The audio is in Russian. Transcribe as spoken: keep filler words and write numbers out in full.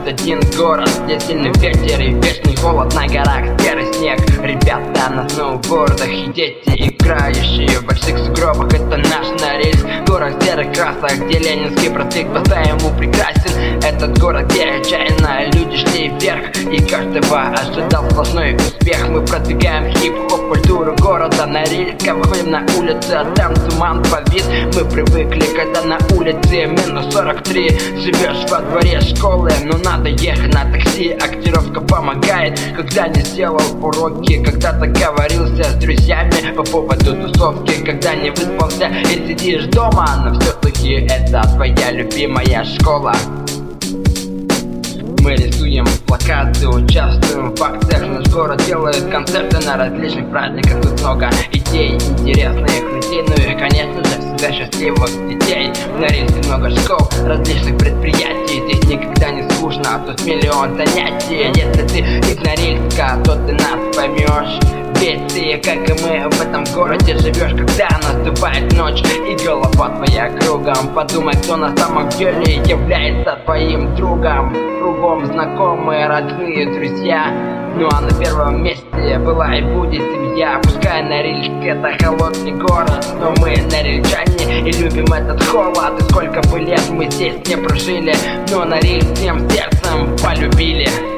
один город, где сильный ветер и вечный холод, на горах серый снег. Ребята на сноубордах и дети, играющие в больших сугробах. Это наш Норильск, город серых красок, где Ленинский проспект по-своему прекрасен. Этот город, где отчаянно люди шли вверх, и каждого ожидал сплошной успех. Мы продвигаем хип-хоп культуру города Норильска. Выходим на улицы, а там туман повис. Мы привыкли, когда на улице минус сорок три. Живешь во дворе школы, но надо ехать на такси. Актировка помогает, когда не сделал уроки, когда договорился с друзьями по поводу тусовки, когда не выспался и сидишь дома. Но все-таки это твоя любимая школа. Мы рисуем плакаты, участвуем в акциях. Наш город делает концерты на различных праздниках. Тут много идей, интересных людей, ну и, конечно же, всегда счастливых детей. В Норильске много школ, различных предприятий. Здесь никогда не скучно, а тут миллион занятий. Если ты из Норильска, то ты нас поймешь. Ведь ты, как и мы, в этом городе живешь, когда наступает ночь и голова твоя кругом. Подумай, кто на самом деле является твоим другом. Кругом знакомые, родные, друзья. Ну а на первом месте была и будет семья. Пускай Норильск это холодный город, но мы норильчане и любим этот холод. И сколько бы лет мы здесь не прожили, но Норильск всем сердцем полюбили.